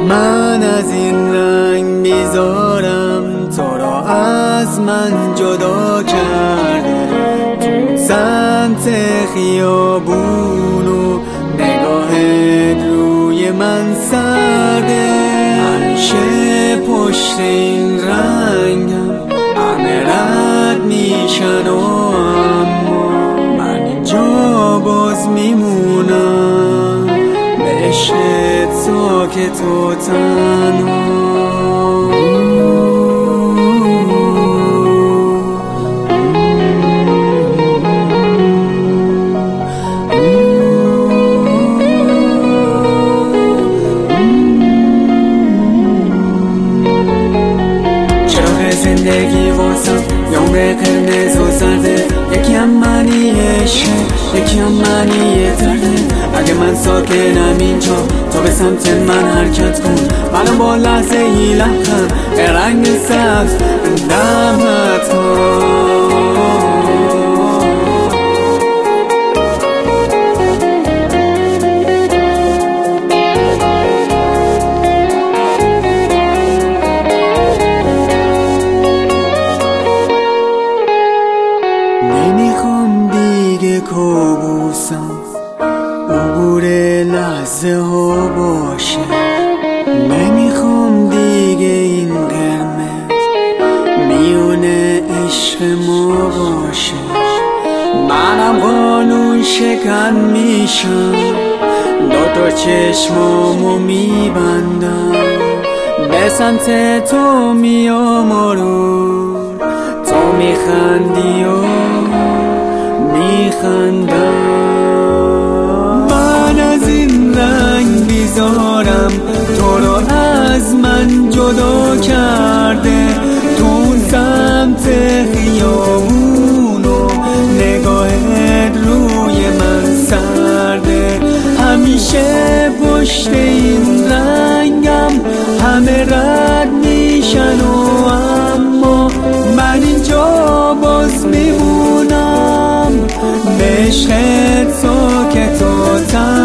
من از این رنگ میذارم تو را از من جدا کرده، تو سمت خیابون و نگاهت روی من سرده. همیشه پشت این رنگم همه رد میشن و اما من اینجا باز میمونم به عشقت ساکت و تنها. زندگی واسم یه عمر قرمز و زرده، یکی هم منی عشقه یکی هم منی درده. اگه من ساکنم اینجا تو به سمت من حرکت کن، منم با لحظه ای لبخند به رنگ سبز دمت کن. نمیخوام دیگه کابوسم عبور لحظه ها باشه، نمیخوام دیگه این قرمز میونه عشق ما باشه. منم قانون شکن میشم، دوتا چشمامو میبندم به سمت تو میام و تو میخندی و میخندم. من از این رنگ بیزارم تو رو از من جدا کرده، تو سمت خیابون و نگاهت روی من سرده. همیشه پشت این رنگم همه رد میشن و اما من اینجا باز میمونم به عشقت ساکت و تنها.